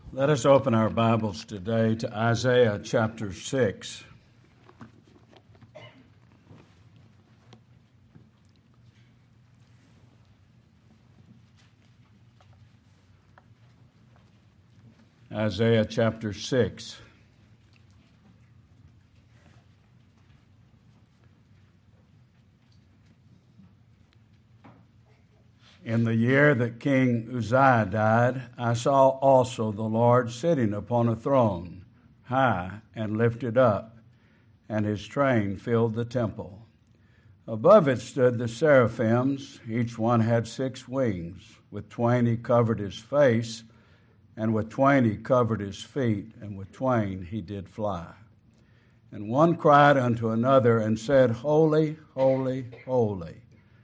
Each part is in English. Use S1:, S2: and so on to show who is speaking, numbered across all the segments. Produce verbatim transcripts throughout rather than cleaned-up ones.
S1: Let us open our Bibles today to Isaiah chapter six. Isaiah chapter six. In the year that King Uzziah died, I saw also the Lord sitting upon a throne, high and lifted up, and his train filled the temple. Above it stood the seraphims, each one had six wings. With twain he covered his face, and with twain he covered his feet, and with twain he did fly. And one cried unto another and said, Holy, holy, holy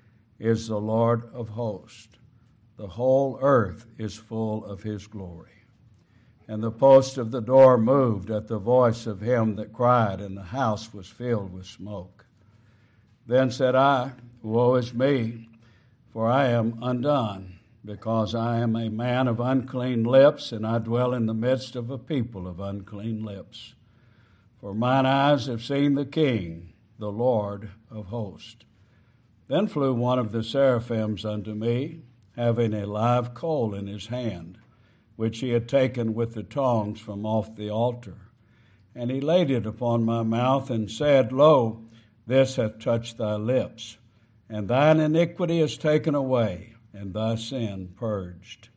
S1: is the Lord of hosts. The whole earth is full of his glory. And the post of the door moved at the voice of him that cried, and the house was filled with smoke. Then said I, Woe is me, for I am undone, because I am a man of unclean lips, and I dwell in the midst of a people of unclean lips. For mine eyes have seen the King, the Lord of hosts. Then flew one of the seraphims unto me, having a live coal in his hand, which he had taken with the tongs from off the altar. And he laid it upon my mouth, and said, Lo, this hath touched thy lips, and thine iniquity is taken away, and thy sin purged.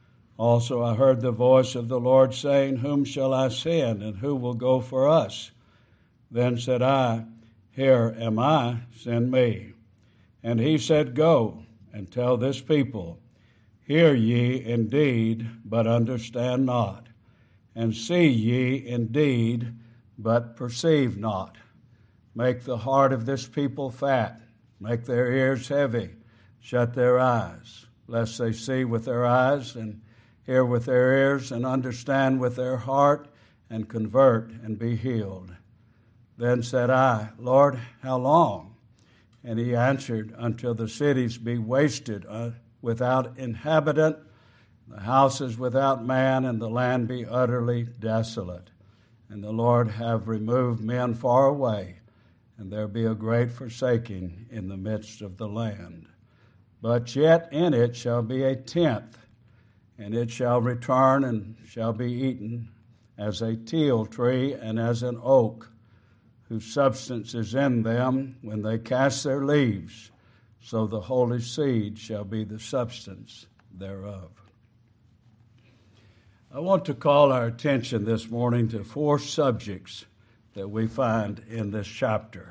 S1: Also I heard the voice of the Lord saying, Whom shall I send, and who will go for us? Then said I, Here am I, send me. And he said, Go, and tell this people, Hear ye indeed, but understand not, and see ye indeed, but perceive not. Make the heart of this people fat, make their ears heavy, shut their eyes, lest they see with their eyes, and hear with their ears, and understand with their heart, and convert, and be healed. Then said I, Lord, how long? And he answered, Until the cities be wasted uh, without inhabitant, the houses without man, and the land be utterly desolate. And the Lord have removed men far away, and there be a great forsaking in the midst of the land. But yet in it shall be a tenth, and it shall return and shall be eaten as a teil tree and as an oak, whose substance is in them when they cast their leaves, so the holy seed shall be the substance thereof. I want to call our attention this morning to four subjects that we find in this chapter.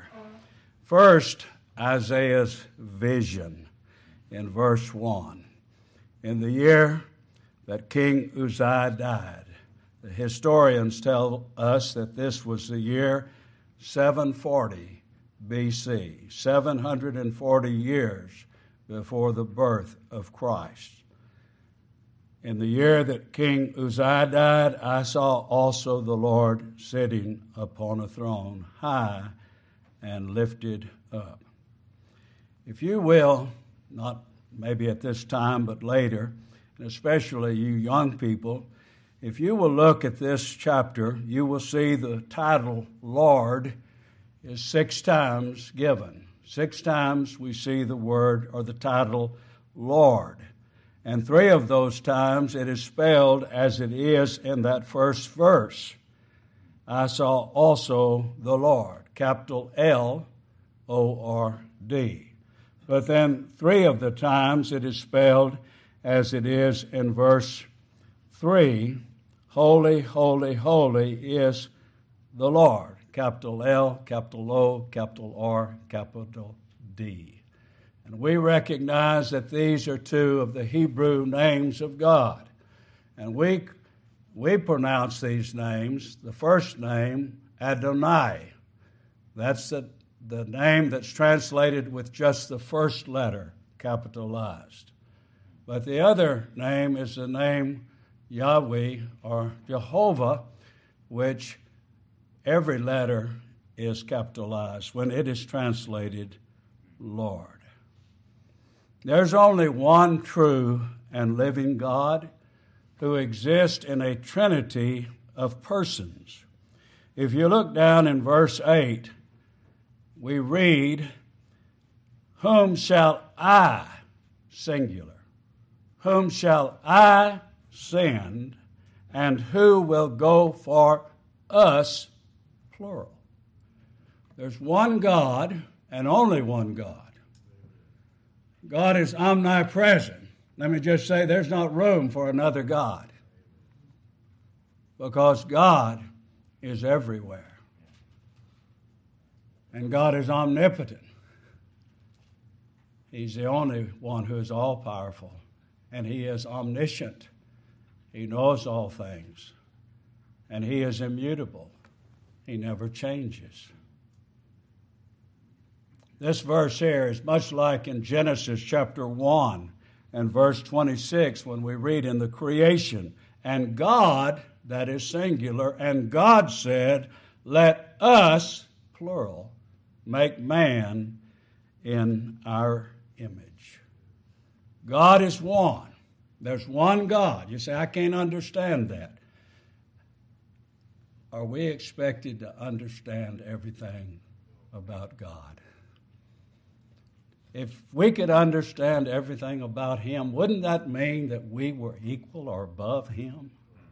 S1: First, Isaiah's vision in verse one. In the year that King Uzziah died, the historians tell us that this was the year seven forty B C, seven hundred forty years before the birth of Christ. In the year that King Uzziah died, I saw also the Lord sitting upon a throne, high and lifted up. If you will, not maybe at this time, but later, and especially you young people, if you will look at this chapter, you will see the title Lord is six times given. Six times we see the word or the title Lord. And three of those times it is spelled as it is in that first verse. I saw also the Lord, capital L O R D. But then three of the times it is spelled as it is in verse three, Holy, holy, holy is the Lord. Capital L, capital O, capital R, capital D. And we recognize that these are two of the Hebrew names of God. And we, we pronounce these names, the first name, Adonai. That's the, the name that's translated with just the first letter capitalized. But the other name is the name Yahweh or Jehovah, which every letter is capitalized when it is translated Lord. There's only one true and living God. who exist in a trinity of persons. If you look down in verse eight, we read, "Whom shall I," singular, "whom shall I send, and who will go for us," plural. There's one God and only one God. God is omnipresent. Let me just say there's not room for another God, because God is everywhere. And God is omnipotent. He's the only one who is all-powerful, and He is omniscient. He knows all things, and He is immutable. He never changes. This verse here is much like in Genesis chapter one and verse twenty-six when we read in the creation, "And God," that is singular, "and God said, let us," plural, "make man in our image." God is one. There's one God. You say, I can't understand that. Are we expected to understand everything about God? If we could understand everything about Him, wouldn't that mean that we were equal or above Him?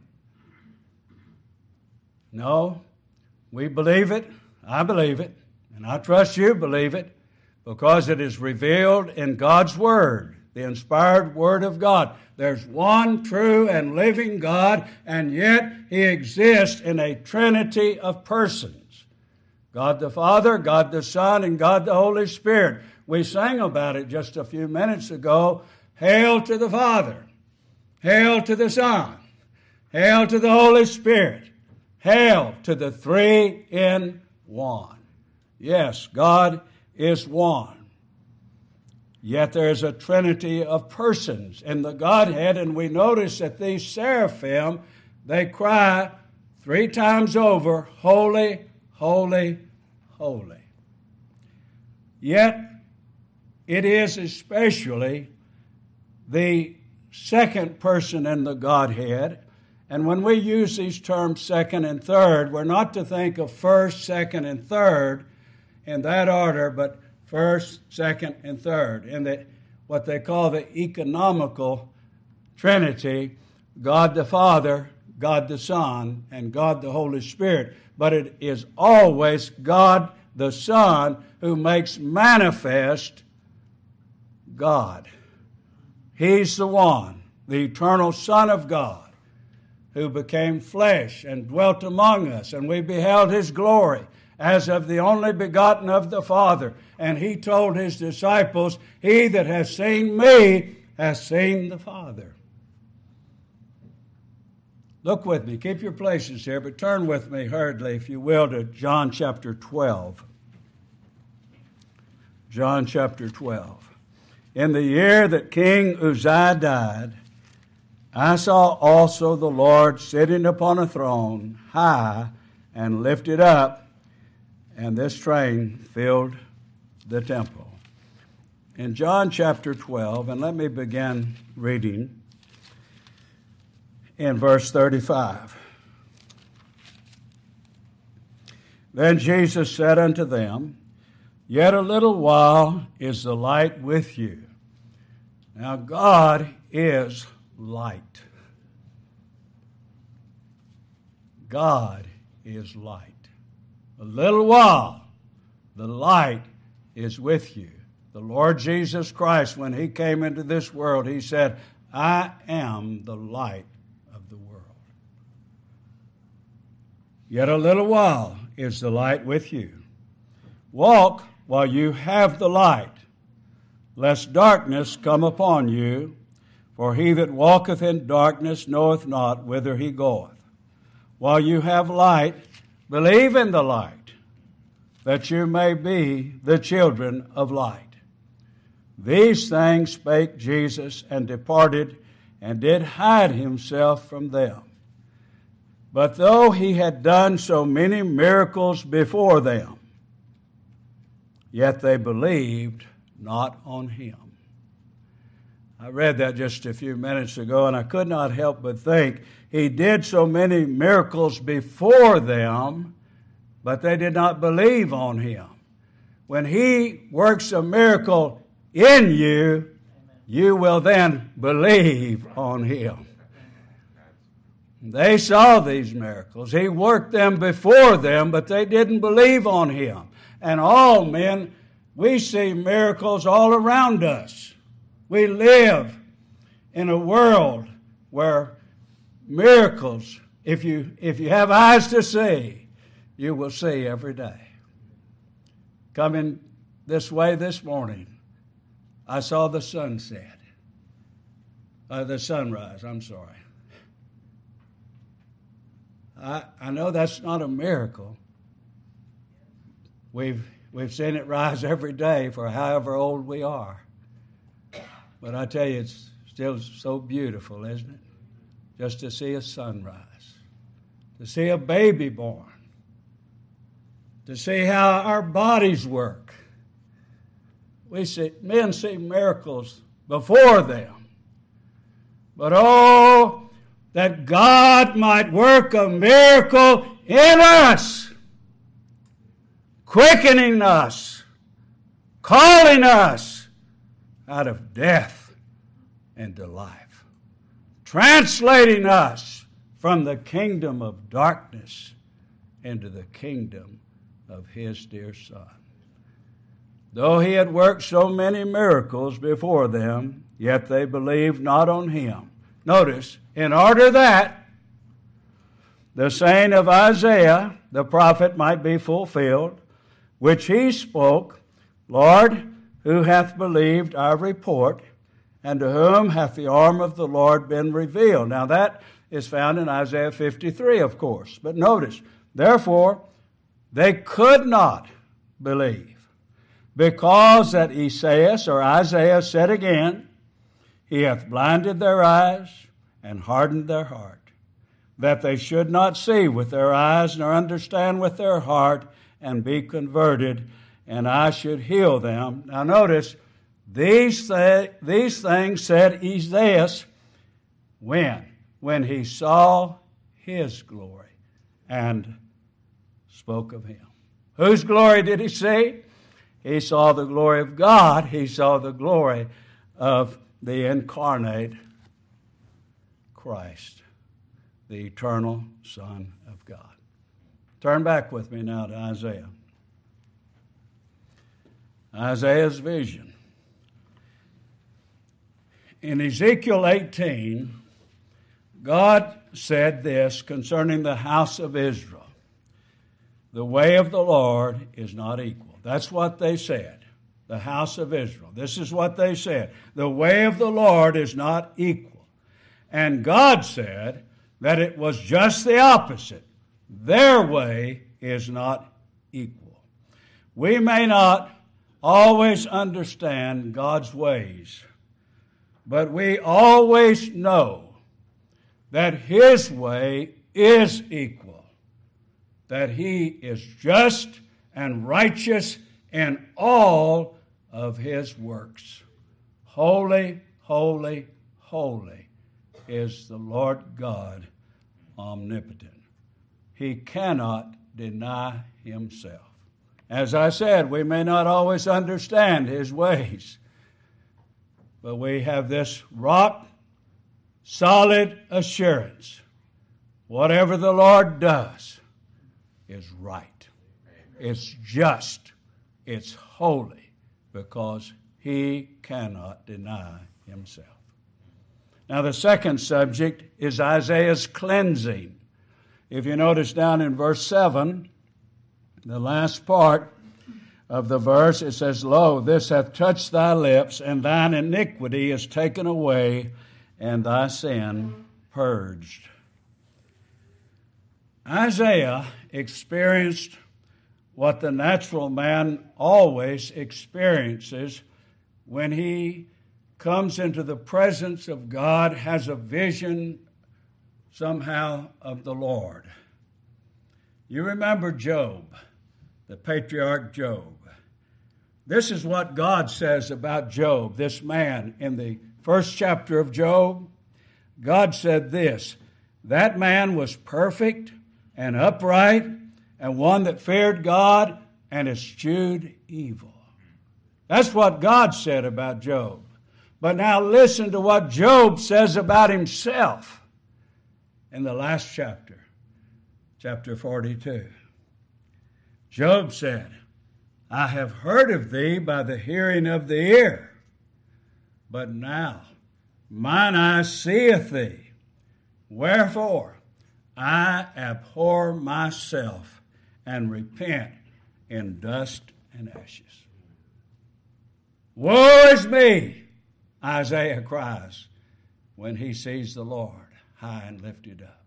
S1: No, we believe it. I believe it. And I trust you believe it, because it is revealed in God's Word, the inspired Word of God. There's one true and living God, and yet He exists in a trinity of persons. God the Father, God the Son, and God the Holy Spirit. We sang about it just a few minutes ago. Hail to the Father. Hail to the Son. Hail to the Holy Spirit. Hail to the three in one. Yes, God is one. Yet there is a trinity of persons in the Godhead, and we notice that these seraphim, they cry three times over, "Holy, holy, holy." Yet it is especially the second person in the Godhead. And when we use these terms second and third, we're not to think of first, second, and third in that order, but first, second, and third. In the, what they call the economical Trinity, God the Father, God the Son, and God the Holy Spirit. But it is always God the Son who makes manifest God. He's the one, the eternal Son of God, who became flesh and dwelt among us, and we beheld His glory as of the only begotten of the Father. And He told His disciples, "He that has seen me has seen the Father." Look with me, keep your places here, but turn with me hurriedly, if you will, to John chapter twelve. John chapter twelve. "In the year that King Uzziah died, I saw also the Lord sitting upon a throne, high and lifted up, and this train filled the temple." In John chapter twelve, and let me begin reading in verse thirty-five. "Then Jesus said unto them, Yet a little while is the light with you." Now God is light. God is light. A little while, the light is with you. The Lord Jesus Christ, when He came into this world, He said, "I am the light of the world." Yet a little while is the light with you. Walk while you have the light, lest darkness come upon you. For he that walketh in darkness knoweth not whither he goeth. While you have light, believe in the light, that you may be the children of light. These things spake Jesus, and departed, and did hide Himself from them. But though He had done so many miracles before them, yet they believed not on Him. I read that just a few minutes ago, and I could not help but think he did so many miracles before them, but they did not believe on him. When he works a miracle in you, you will then believe on him. They saw these miracles. He worked them before them, but they didn't believe on him. And all men, we see miracles all around us. We live in a world where miracles, if you, if you have eyes to see, you will see every day. Coming this way this morning, I saw the sunset. Uh, the sunrise, I'm sorry. I, I know that's not a miracle. We've, we've seen it rise every day for however old we are. But I tell you, it's still so beautiful, isn't it? Just to see a sunrise, to see a baby born, to see how our bodies work. We see, men see miracles before them. But oh, that God might work a miracle in us, quickening us, calling us out of death into life, translating us from the kingdom of darkness into the kingdom of his dear Son. Though he had worked so many miracles before them, yet they believed not on him. Notice, in order that the saying of Isaiah, the prophet, might be fulfilled, which he spoke, Lord, who hath believed our report, and to whom hath the arm of the Lord been revealed? Now that is found in Isaiah fifty-three, of course. But notice, therefore, they could not believe, because that Esaias or Isaiah said again, he hath blinded their eyes and hardened their heart, that they should not see with their eyes nor understand with their heart and be converted, and I should heal them. Now notice, these, th- these things said Esaias when? When he saw his glory and spoke of him. Whose glory did he see? He saw the glory of God. He saw the glory of the incarnate Christ, the eternal Son of God. Turn back with me now to Isaiah. Isaiah's vision. In Ezekiel eighteen, God said this concerning the house of Israel. The way of the Lord is not equal. That's what they said. The house of Israel. This is what they said. The way of the Lord is not equal. And God said that it was just the opposite. Their way is not equal. We may not always understand God's ways, but we always know that his way is equal, that he is just and righteous in all of his works. Holy, holy, holy is the Lord God omnipotent. He cannot deny himself. As I said, we may not always understand his ways, but we have this rock solid assurance. Whatever the Lord does is right. It's just. It's holy, because he cannot deny himself. Now, the second subject is Isaiah's cleansing. If you notice down in verse seven, the last part of the verse, it says, Lo, this hath touched thy lips, and thine iniquity is taken away, and thy sin purged. Isaiah experienced what the natural man always experiences when he comes into the presence of God, has a vision somehow of the Lord. You remember Job, the patriarch Job. This is what God says about Job, this man in the first chapter of Job, God said this, that man was perfect and upright and one that feared God and eschewed evil. That's what God said about Job. But now listen to what Job says about himself in the last chapter, chapter forty-two. Job said, I have heard of thee by the hearing of the ear, but now mine eye seeth thee. Wherefore I abhor myself and repent in dust and ashes. Woe is me, Isaiah cries when he sees the Lord high and lifted up.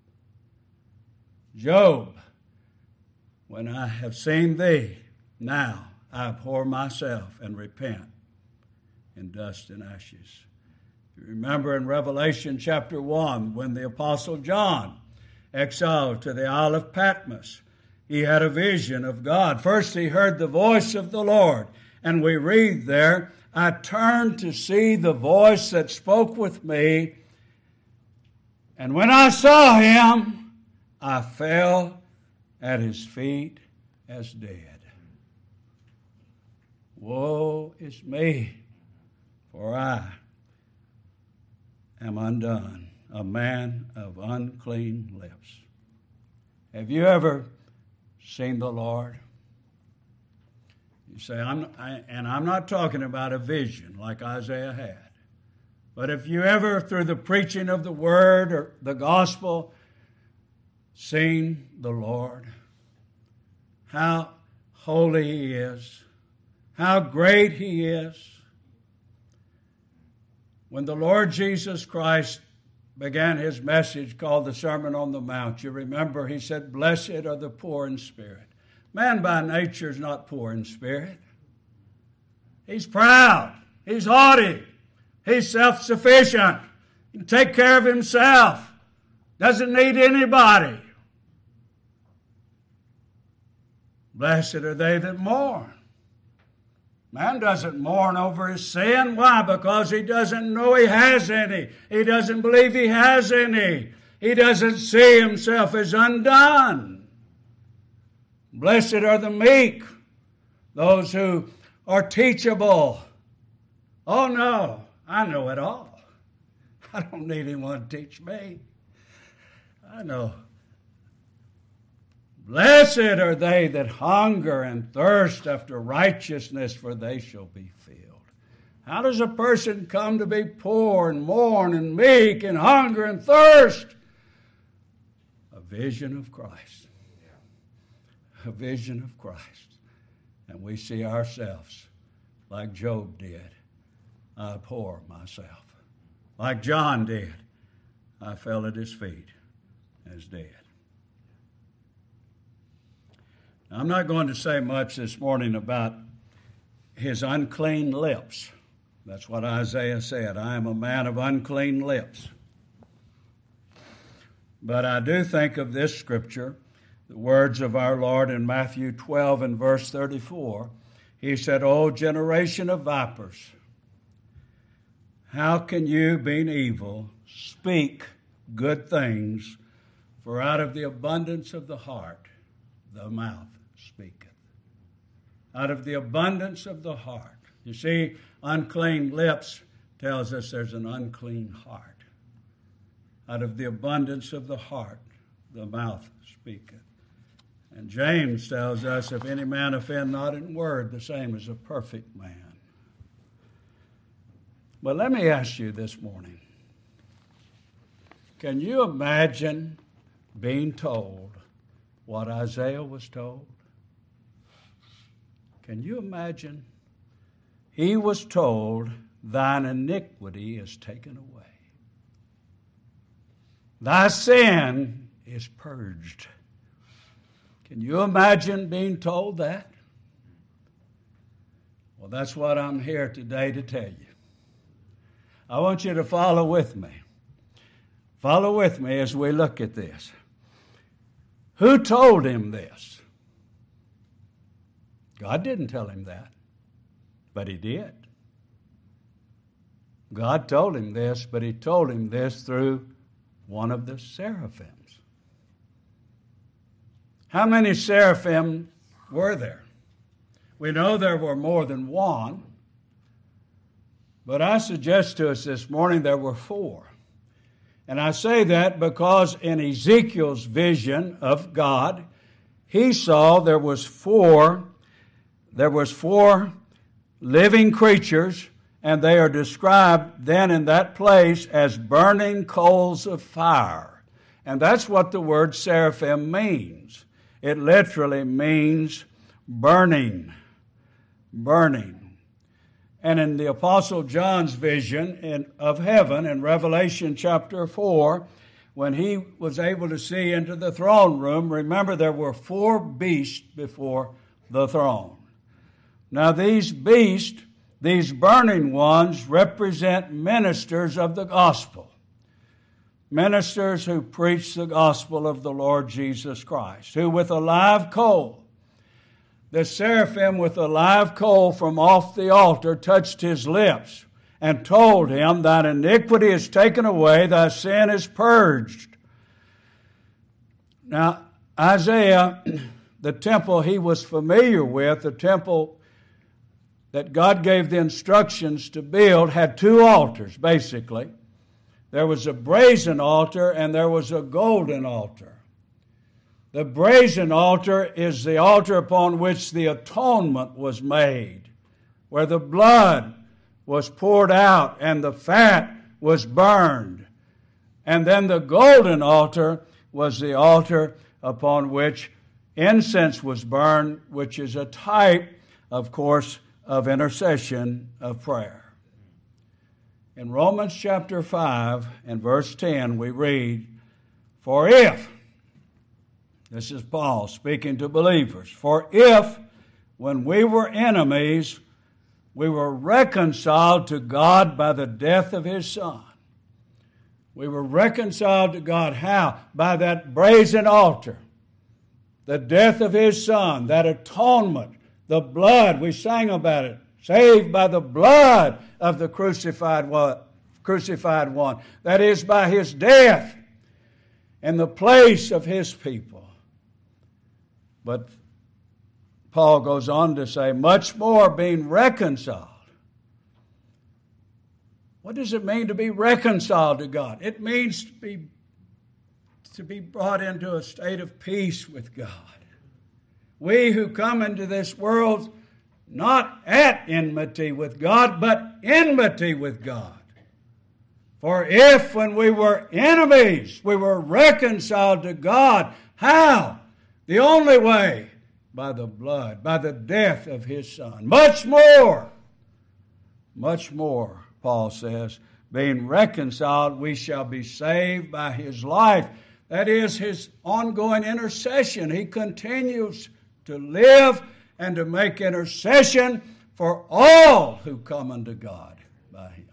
S1: Job, when I have seen thee, now I abhor myself and repent in dust and ashes. You remember in Revelation chapter one, when the Apostle John, exiled to the Isle of Patmos, he had a vision of God. First he heard the voice of the Lord, and we read there, I turned to see the voice that spoke with me, and when I saw him, I fell at his feet as dead. Woe is me, for I am undone, a man of unclean lips. Have you ever seen the Lord? You say, I'm, I, and I'm not talking about a vision like Isaiah had. But if you ever, through the preaching of the Word or the Gospel, seen the Lord, how holy He is, how great He is. When the Lord Jesus Christ began His message called the Sermon on the Mount, you remember He said, blessed are the poor in spirit. Man by nature is not poor in spirit. He's proud. He's haughty. He's self-sufficient. He can take care of himself. Doesn't need anybody. Blessed are they that mourn. Man doesn't mourn over his sin. Why? Because he doesn't know he has any. He doesn't believe he has any. He doesn't see himself as undone. Blessed are the meek, those who are teachable. Oh no, I know it all. I don't need anyone to teach me. I know. Blessed are they that hunger and thirst after righteousness, for they shall be filled. How does a person come to be poor and mourn and meek and hunger and thirst? A vision of Christ. A vision of Christ. And we see ourselves like Job did. I abhor myself. Like John did. I fell at his feet as dead. Now, I'm not going to say much this morning about his unclean lips. That's what Isaiah said. I am a man of unclean lips. But I do think of this scripture, the words of our Lord in Matthew twelve and verse thirty-four. He said, O generation of vipers, how can you, being evil, speak good things? For out of the abundance of the heart, the mouth speaketh. Out of the abundance of the heart. You see, unclean lips tells us there's an unclean heart. Out of the abundance of the heart, the mouth speaketh. And James tells us, if any man offend not in word, the same is a perfect man. But let me ask you this morning, can you imagine being told what Isaiah was told? Can you imagine? He was told, thine iniquity is taken away. Thy sin is purged. Can you imagine being told that? Well, that's what I'm here today to tell you. I want you to follow with me. Follow with me as we look at this. Who told him this? God didn't tell him that, but he did. God told him this, but he told him this through one of the seraphims. How many seraphim were there? We know there were more than one, but I suggest to us this morning there were four. And I say that because in Ezekiel's vision of God, he saw there was four, there was four living creatures, and they are described then in that place as burning coals of fire. And that's what the word seraphim means. It literally means burning, burning. And in the Apostle John's vision in, of heaven in Revelation chapter four, when he was able to see into the throne room, remember there were four beasts before the throne. Now these beasts, these burning ones, represent ministers of the gospel. Ministers who preach the gospel of the Lord Jesus Christ, who with a live coal, the seraphim with a live coal from off the altar touched his lips and told him, "Thine iniquity is taken away, thy sin is purged." Now, Isaiah, the temple he was familiar with, the temple that God gave the instructions to build, had two altars, basically. There was a brazen altar and there was a golden altar. The brazen altar is the altar upon which the atonement was made, where the blood was poured out and the fat was burned. And then the golden altar was the altar upon which incense was burned, which is a type, of course, of intercession of prayer. In Romans chapter five and verse ten, we read, "For if," this is Paul speaking to believers, "for if, when we were enemies, we were reconciled to God by the death of His Son." We were reconciled to God how? By that brazen altar. The death of His Son, that atonement, the blood, we sang about it. Saved by the blood of the crucified one, crucified one. That is, by His death in the place of His people. But Paul goes on to say, much more being reconciled. What does it mean to be reconciled to God? It means to be, to be brought into a state of peace with God. We who come into this world not at enmity with God, but enmity with God. For if when we were enemies, we were reconciled to God, how? The only way, by the blood, by the death of His Son. Much more, much more, Paul says, being reconciled, we shall be saved by His life. That is His ongoing intercession. He continues to live and to make intercession for all who come unto God by Him.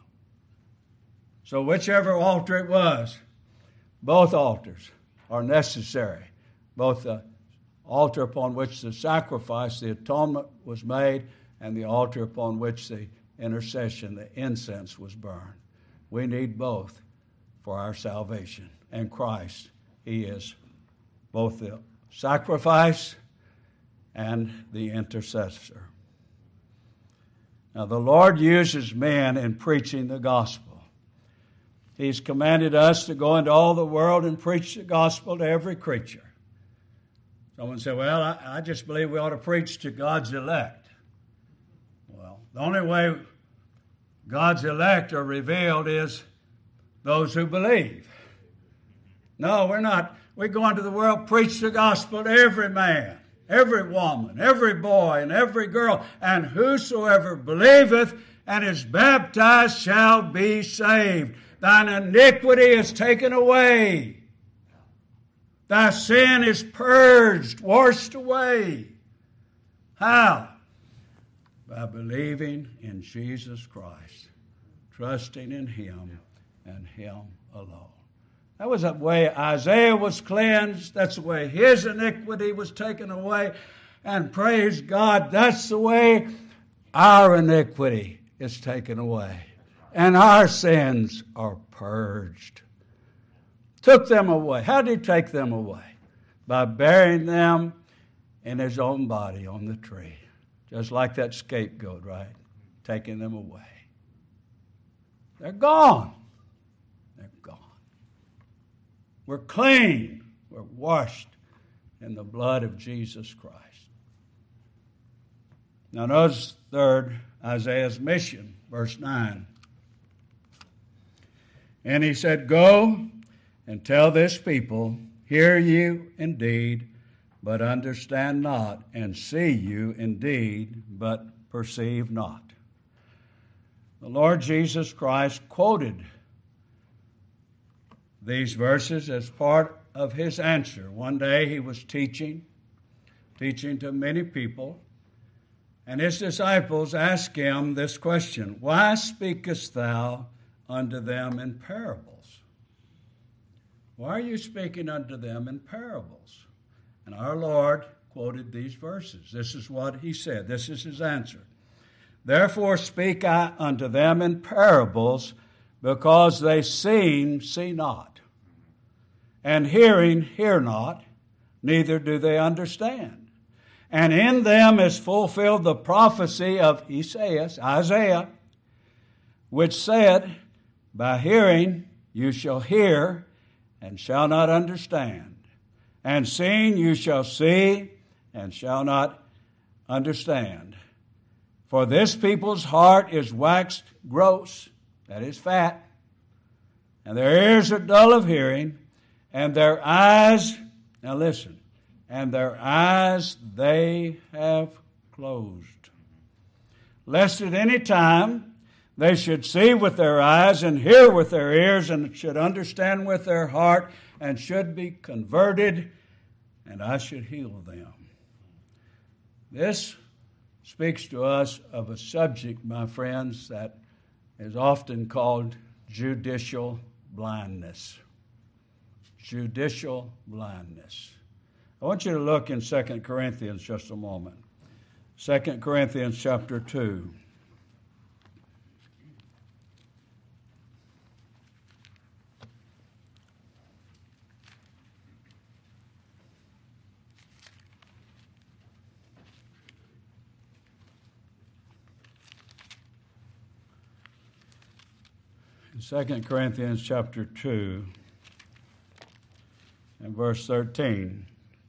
S1: So whichever altar it was, both altars are necessary. Both the altar upon which the sacrifice, the atonement was made, and the altar upon which the intercession, the incense was burned. We need both for our salvation. And Christ, He is both the sacrifice and the intercessor. Now, the Lord uses men in preaching the gospel. He's commanded us to go into all the world and preach the gospel to every creature. Someone said, well, I, I just believe we ought to preach to God's elect. Well, the only way God's elect are revealed is those who believe. No, we're not. We go into the world, preach the gospel to every man, every woman, every boy, and every girl, and whosoever believeth and is baptized shall be saved. Thine iniquity is taken away. Thy sin is purged, washed away. How? By believing in Jesus Christ, trusting in Him and Him alone. That was the way Isaiah was cleansed. That's the way his iniquity was taken away. And praise God, that's the way our iniquity is taken away. and our sins are purged. Took them away. How did he take them away? By burying them in his own body on the tree. Just like that scapegoat, right? Taking them away. They're gone. They're gone. We're clean. We're washed in the blood of Jesus Christ. Now notice third, Isaiah's mission, verse nine. And he said, go and tell this people, hear you indeed, but understand not, and see you indeed, but perceive not. The Lord Jesus Christ quoted these verses as part of his answer. One day he was teaching, teaching to many people, and his disciples asked him this question, why speakest thou unto them in parables? Why are you speaking unto them in parables? And our Lord quoted these verses. This is what he said. This is his answer. Therefore speak I unto them in parables, because they seeing, see not, and hearing, hear not, neither do they understand. And in them is fulfilled the prophecy of Isaiah, Isaiah, which said, by hearing you shall hear, and shall not understand. And seeing you shall see, and shall not understand. For this people's heart is waxed gross, that is fat, and their ears are dull of hearing, and their eyes, now listen, and their eyes they have closed. Lest at any time they should see with their eyes and hear with their ears and should understand with their heart and should be converted, and I should heal them. This speaks to us of a subject, my friends, that is often called judicial blindness. Judicial blindness. I want you to look in Second Corinthians just a moment. Second Corinthians chapter two. In Second Corinthians chapter two and verse thirteen.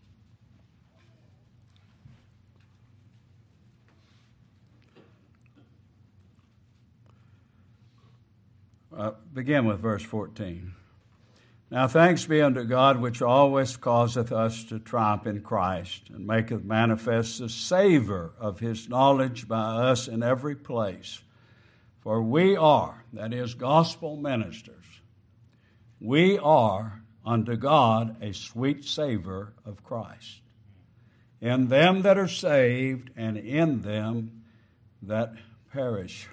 S1: Uh, begin with verse fourteen. Now thanks be unto God, which always causeth us to triumph in Christ, and maketh manifest the savor of his knowledge by us in every place. For we are, that is, gospel ministers, we are unto God a sweet savor of Christ, in them that are saved and in them that perish.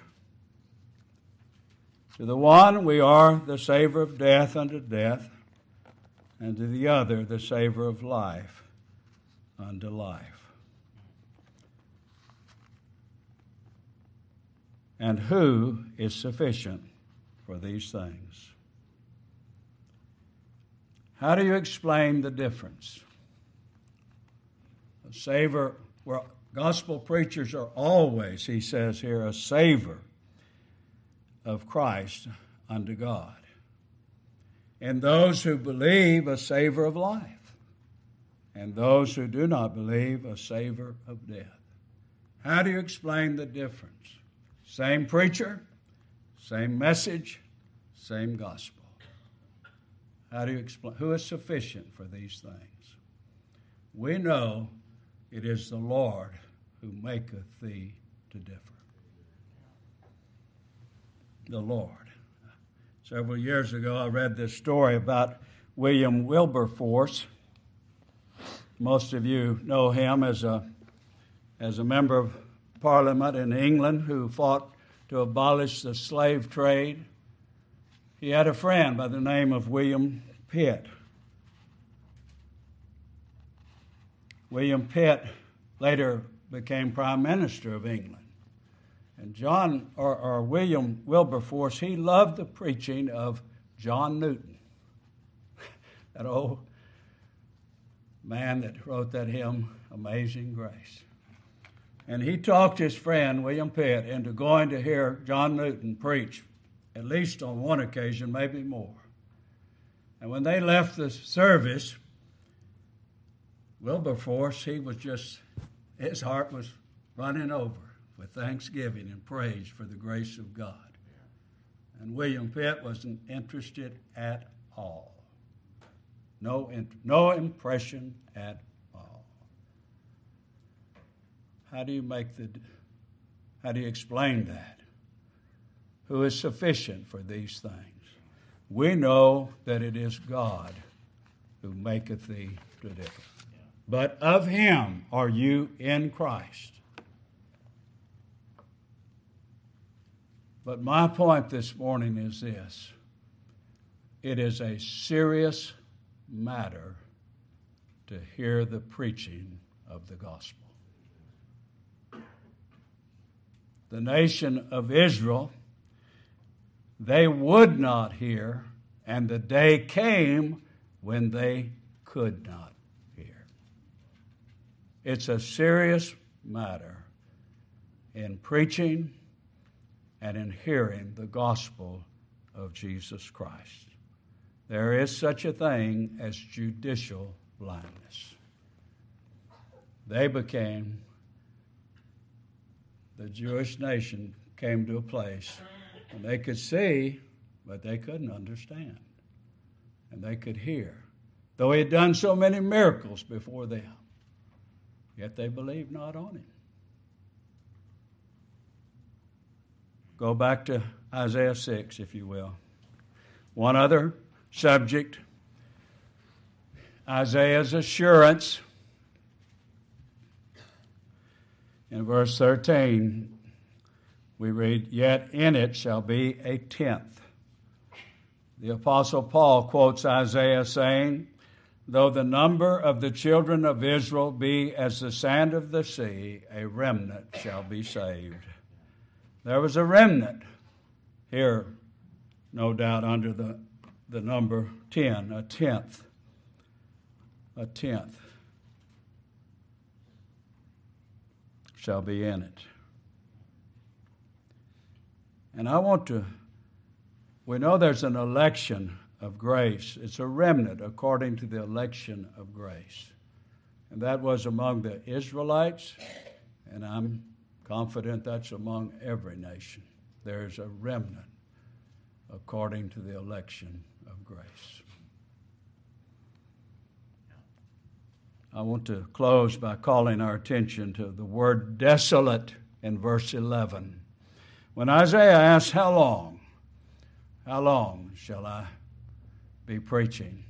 S1: To the one we are the savor of death unto death, and to the other the savor of life unto life. And who is sufficient for these things? How do you explain the difference? A savor, well, gospel preachers are always, he says here, a savor of Christ unto God. And those who believe, a savor of life. And those who do not believe, a savor of death. How do you explain the difference? Same preacher, same message, same gospel. How do you explain? Who is sufficient for these things? We know it is the Lord who maketh thee to differ. The Lord. Several years ago, I read this story about William Wilberforce. Most of you know him as a, as a member of Parliament in England who fought to abolish the slave trade. He had a friend by the name of William Pitt. William Pitt later became Prime Minister of England. And John, or, or William Wilberforce, he loved the preaching of John Newton, that old man that wrote that hymn, Amazing Grace. And he talked his friend, William Pitt, into going to hear John Newton preach, at least on one occasion, maybe more. And when they left the service, Wilberforce, he was just, his heart was running over with thanksgiving and praise for the grace of God. And William Pitt wasn't interested at all. No, no impression at all. How do you make the, how do you explain that? Who is sufficient for these things? We know that it is God who maketh thee to differ. But of him are you in Christ. But my point this morning is this. It is a serious matter to hear the preaching of the gospel. The nation of Israel, they would not hear, and the day came when they could not hear. It's a serious matter in preaching and in hearing the gospel of Jesus Christ. There is such a thing as judicial blindness. They became, the Jewish nation came to a place and they could see, but they couldn't understand. And they could hear, though he had done so many miracles before them, yet they believed not on him. Go back to Isaiah six, if you will. One other subject, Isaiah's assurance. In verse thirteen, we read, "Yet in it shall be a tenth." The Apostle Paul quotes Isaiah saying, "Though the number of the children of Israel be as the sand of the sea, a remnant shall be saved." There was a remnant here, no doubt, under the, the number ten, a tenth. A tenth shall be in it. And I want to, we know there's an election of grace. It's a remnant according to the election of grace. And that was among the Israelites, and I'm confident that's among every nation. There's a remnant according to the election of grace. I want to close by calling our attention to the word desolate in verse eleven. When Isaiah asked, how long, how long shall I be preaching?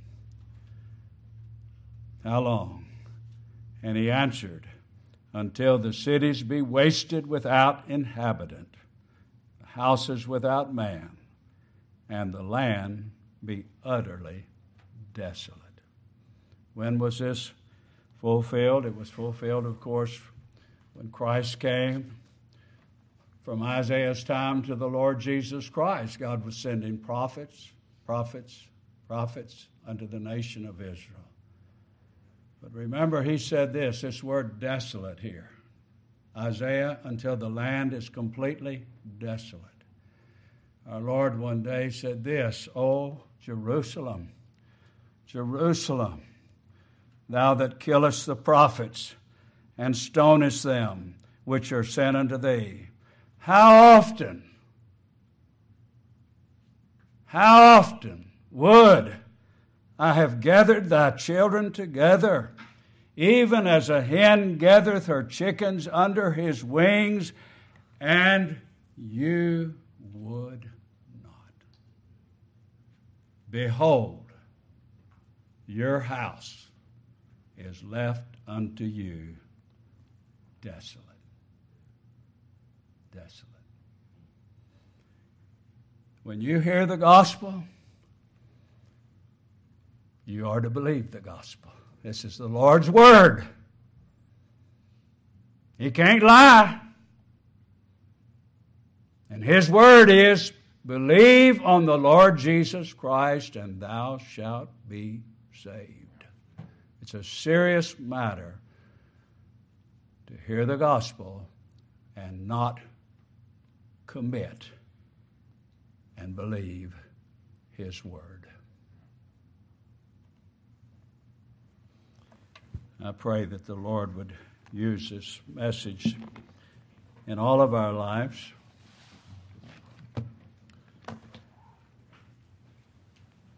S1: How long? And he answered, until the cities be wasted without inhabitant, the houses without man, and the land be utterly desolate. When was this fulfilled? It was fulfilled, of course, when Christ came. From Isaiah's time to the Lord Jesus Christ, God was sending prophets, prophets, prophets unto the nation of Israel. But remember, he said this, this word desolate here. Isaiah, until the land is completely desolate. Our Lord one day said this, O Jerusalem, Jerusalem, thou that killest the prophets and stonest them which are sent unto thee. How often, how often would I have gathered thy children together, even as a hen gathereth her chickens under his wings, and you would not. Behold, your house is left unto you desolate. Desolate. When you hear the gospel, you are to believe the gospel. This is the Lord's word. He can't lie. And His word is, believe on the Lord Jesus Christ and thou shalt be saved. It's a serious matter to hear the gospel and not commit and believe His word. I pray that the Lord would use this message in all of our lives.